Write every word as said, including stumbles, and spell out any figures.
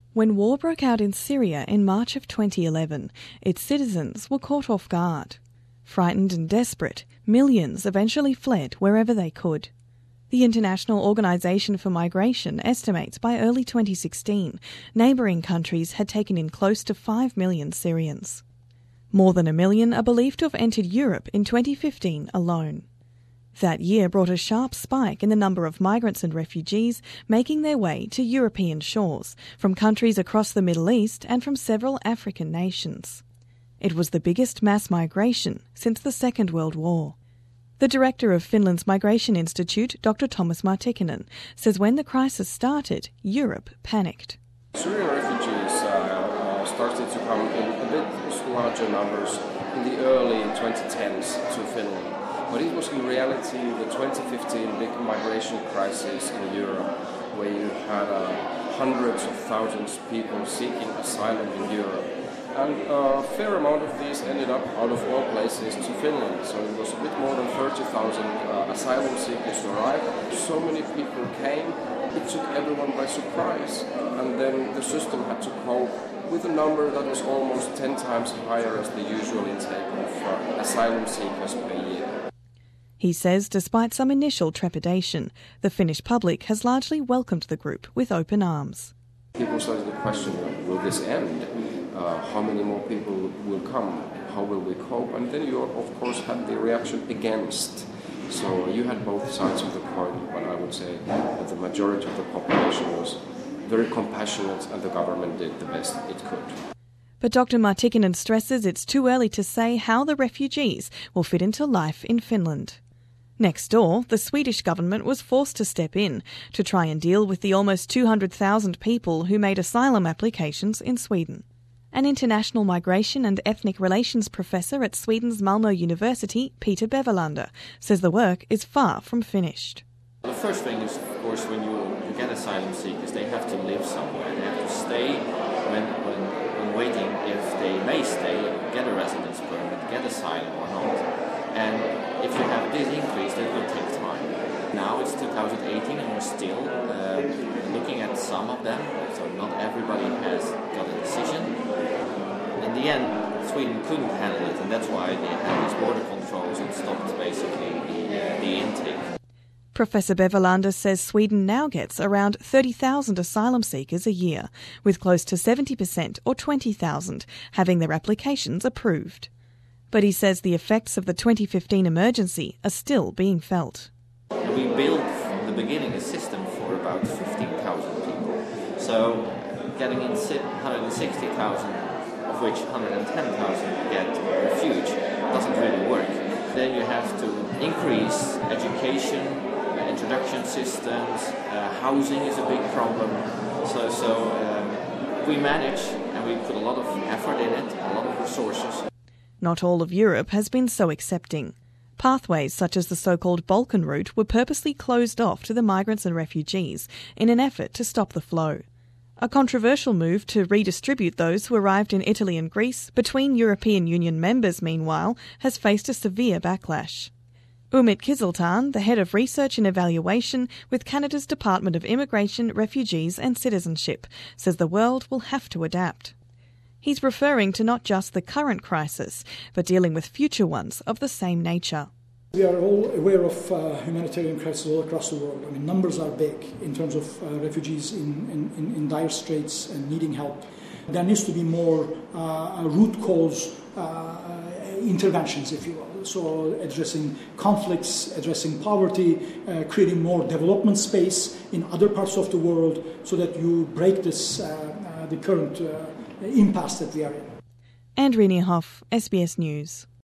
When war broke out in Syria in March of twenty eleven, its citizens were caught off guard. Frightened and desperate, millions eventually fled wherever they could. The International Organization for Migration estimates by early twenty sixteen, neighbouring countries had taken in close to five million Syrians. More than a million are believed to have entered Europe in twenty fifteen alone. That year brought a sharp spike in the number of migrants and refugees making their way to European shores, from countries across the Middle East and from several African nations. It was the biggest mass migration since the Second World War. The director of Finland's Migration Institute, Doctor Thomas Martikkinen, says when the crisis started, Europe panicked. Syrian refugees uh, started to come in a bit larger numbers in the early twenty tens to Finland. But it was in reality the twenty fifteen big migration crisis in Europe, where you had uh, hundreds of thousands of people seeking asylum in Europe. And a fair amount of these ended up, out of all places, to Finland. So it was a bit more than thirty thousand uh, asylum seekers arrived. So many people came, it took everyone by surprise. And then the system had to cope with a number that was almost ten times higher as the usual intake of uh, asylum seekers per year. He says despite some initial trepidation, the Finnish public has largely welcomed the group with open arms. People started to question, will this end? Uh, how many more people will come? How will we cope? And then you, of course, had the reaction against. So you had both sides of the coin, but I would say that the majority of the population was very compassionate and the government did the best it could. But Doctor Martikkinen stresses it's too early to say how the refugees will fit into life in Finland. Next door, the Swedish government was forced to step in to try and deal with the almost two hundred thousand people who made asylum applications in Sweden. An international migration and ethnic relations professor at Sweden's Malmö University, Peter Bevelander, says the work is far from finished. The first thing is, of course, when you, you get asylum seekers, they have to live somewhere. They have to stay when, when, when waiting if they may stay, get a residence permit, get asylum or not. And if you have this increase, that will take time. Now it's two thousand eighteen and we're still uh, looking at some of them, so not everybody has got a decision. In the end, Sweden couldn't handle it, and that's why they had these border controls and stopped basically the, uh, the intake. Professor Bevelander says Sweden now gets around thirty thousand asylum seekers a year, with close to seventy percent or twenty thousand having their applications approved. But he says the effects of the twenty fifteen emergency are still being felt. We built from the beginning a system for about fifteen thousand people. So getting in one hundred sixty thousand, of which one hundred ten thousand get refuge, doesn't really work. Then you have to increase education, introduction systems, uh, housing is a big problem. So, so um, we manage and we put a lot of effort in it, a lot of resources. Not all of Europe has been so accepting. Pathways such as the so-called Balkan route were purposely closed off to the migrants and refugees in an effort to stop the flow. A controversial move to redistribute those who arrived in Italy and Greece between European Union members, meanwhile, has faced a severe backlash. Umit Kiziltan, the head of research and evaluation with Canada's Department of Immigration, Refugees and Citizenship, says the world will have to adapt. He's referring to not just the current crisis, but dealing with future ones of the same nature. We are all aware of uh, humanitarian crises all across the world. I mean, numbers are big in terms of uh, refugees in, in, in dire straits and needing help. There needs to be more uh, root cause uh, interventions, if you will. So addressing conflicts, addressing poverty, uh, creating more development space in other parts of the world so that you break this, uh, uh, the current uh, impasse that we are in. Andrea Niehoff, S B S News.